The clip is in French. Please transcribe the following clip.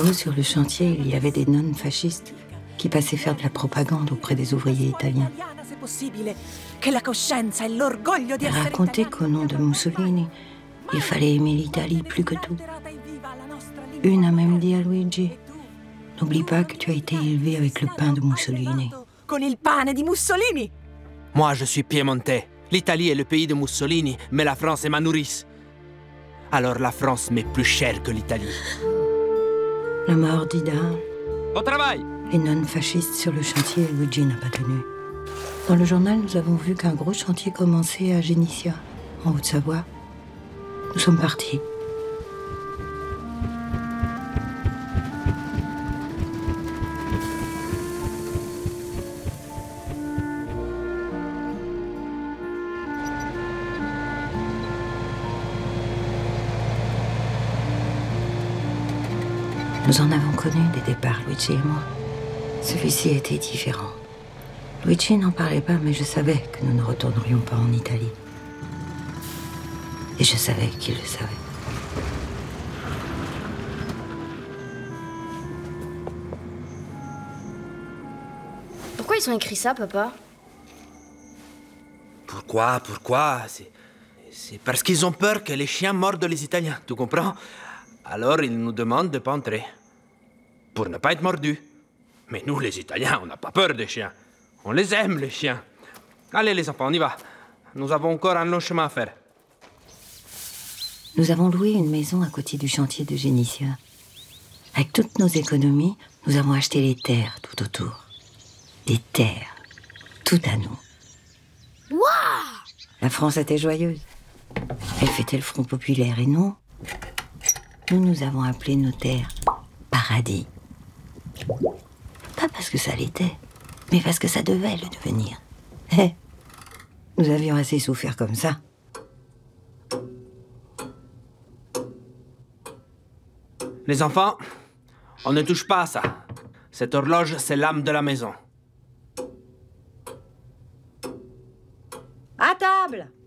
Là-haut, sur le chantier, il y avait des nonnes fascistes qui passaient faire de la propagande auprès des ouvriers italiens. Elles racontaient qu'au nom de Mussolini, il fallait aimer l'Italie plus que tout. Une a même dit à Luigi, n'oublie pas que tu as été élevé avec le pain de Mussolini. Moi, je suis piémontais. L'Italie est le pays de Mussolini, mais la France est ma nourrice. Alors la France m'est plus chère que l'Italie. La mort d'Ida, Au travail! les nonnes fascistes sur le chantier, Luigi n'a pas tenu. Dans le journal, nous avons vu qu'un gros chantier commençait à Génissia, en Haute-Savoie. Nous sommes partis. Nous en avons connu des départs, Luigi et moi. Celui-ci était différent. Luigi n'en parlait pas, mais je savais que nous ne retournerions pas en Italie. Et je savais qu'il le savait. Pourquoi ils ont écrit ça, papa? Pourquoi? C'est parce qu'ils ont peur que les chiens mordent les Italiens, tu comprends? Alors ils nous demandent de pas entrer. Pour ne pas être mordus. Mais nous, les Italiens, on n'a pas peur des chiens. On les aime, les chiens. Allez, les enfants, on y va. Nous avons encore un long chemin à faire. Nous avons loué une maison à côté du chantier de Génissia. Avec toutes nos économies, nous avons acheté les terres tout autour. Des terres, tout à nous. Waouh! La France était joyeuse. Elle fêtait le Front populaire et nous avons appelé nos terres paradis. Pas parce que ça l'était, mais parce que ça devait le devenir. Nous avions assez souffert comme ça. Les enfants, on ne touche pas à ça. Cette horloge, c'est l'âme de la maison. À table!